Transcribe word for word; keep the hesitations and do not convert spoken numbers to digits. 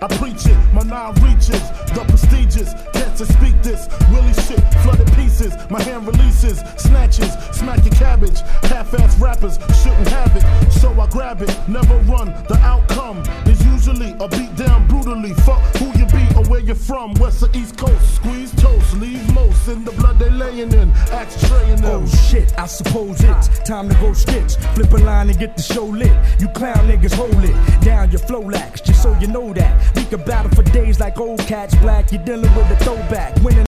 I preach it, my nine reaches, the prestigious, cats that speak this, Willie shit, flooded pieces, my hand releases, snatches, smack your cabbage, half-ass rappers shouldn't have it, so I grab it, never run, the outcome is usually a beat down brutally, fuck who you be or where you're from, west or east coast, squeeze toast, leave most in the blood they laying in, axe traying them. Oh shit, I suppose it's time to go stitch, flip a line and get the show lit, you clown niggas hold it, down your flow lax, just so you know that, we can battle for days like old cats, black, you're dealing with a throwback, winning